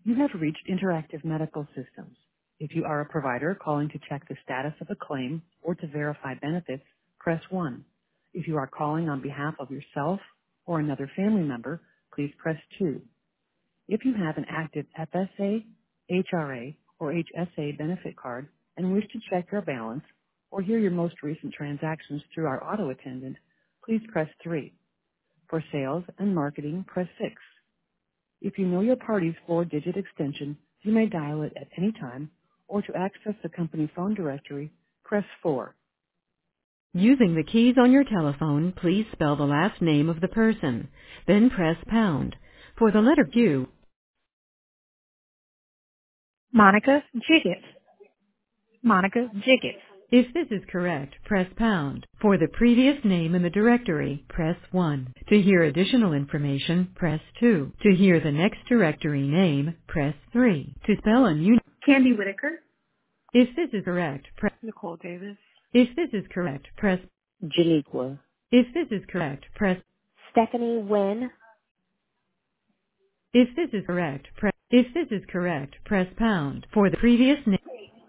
You have reached Interactive Medical Systems. If you are a provider calling to check the status of a claim or to verify benefits, press 1. If you are calling on behalf of yourself or another family member, please press 2. If you have an active FSA, HRA, or HSA benefit card and wish to check your balance or hear your most recent transactions through our auto attendant, please press 3. For sales and marketing, press 6. If you know your party's 4-digit extension, you may dial it at any time, or to access the company phone directory, press 4. Using the keys on your telephone, please spell the last name of the person, then press pound. For the letter Q, Monica Jiggets. Monica Jiggets. If this is correct, press pound. For the previous name in the directory, press 1. To hear additional information, press 2. To hear the next directory name, press 3. To spell a new Candy Whitaker. If this is correct, press Nicole Davis. If this is correct, press Janiqua. If this is correct, press Stephanie Wynn. If this is correct, press If this is correct, press pound. For the previous name,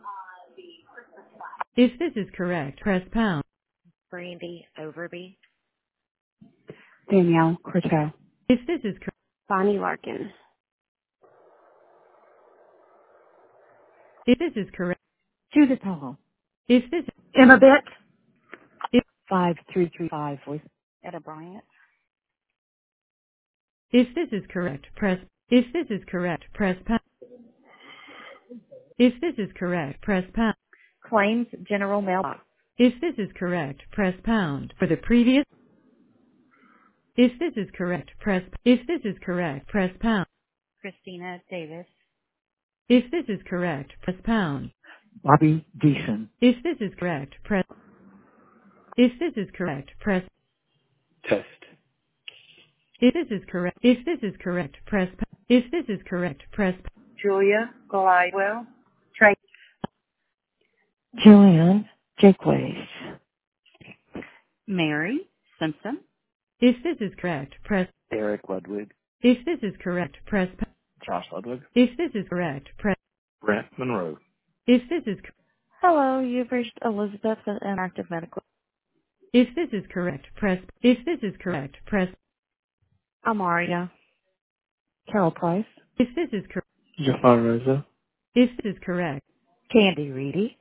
if this is correct, press pound. Brandy Overby. Danielle Cortell. If this is correct, Bonnie Larkin. if this is correct, Judith Hall. if this Emma Bett. if 5335 voice. Etta Bryant. if this is correct, press If this is correct, press pound. If this is correct, press pound. Claims General Mailbox. If this is correct, press pound. For the previous If this is correct, press If this is correct, press pound. Christina Davis. If this is correct, press pound. Bobby Deason. If this is correct, press If this is correct, press Test. If this is correct, if this is correct, press If this is correct, press Julia Glidewell. Trey. Joanne Jakeways. Mary Simpson. If this is correct, press Eric Ludwig. If this is correct, press Josh Ludwig. If this is correct, press Brent Monroe. If this is Hello, you've reached Elizabeth at Interactive Medical. If this is correct, press If this is correct, press Amaria. Carol Price. If this is correct, Jafar Rosa. If this is correct, Candy Reedy.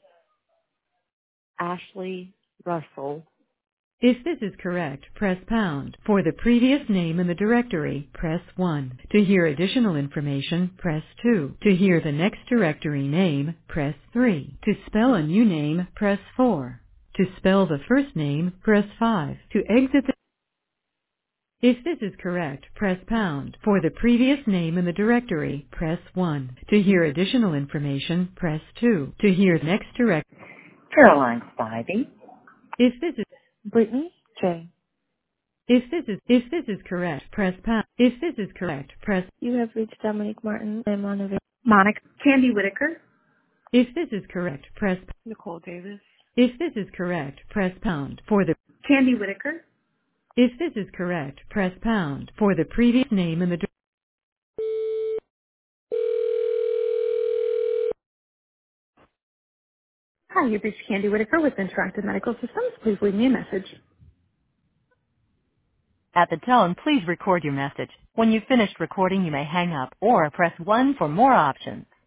Ashley Russell. If this is correct, press pound. For the previous name in the directory, press 1. To hear additional information, press 2. To hear the next directory name, press 3. To spell a new name, press 4. To spell the first name, press 5. To exit the If this is correct, press pound. For the previous name in the directory, press 1. To hear additional information, press 2. To hear the next direct Caroline Spivey. If this is Brittany J. If this is correct, press pound. If this is correct, press You have reached Dominique Martin. I'm unavailable. Monica Candy Whitaker. If this is correct, press Nicole Davis. If this is correct, press pound. For the Candy Whitaker. If this is correct, press pound. For the previous name in the Hi, you've reached Candy Whitaker with Interactive Medical Systems. Please leave me a message. At the tone, please record your message. When you've finished recording, you may hang up or press 1 for more options.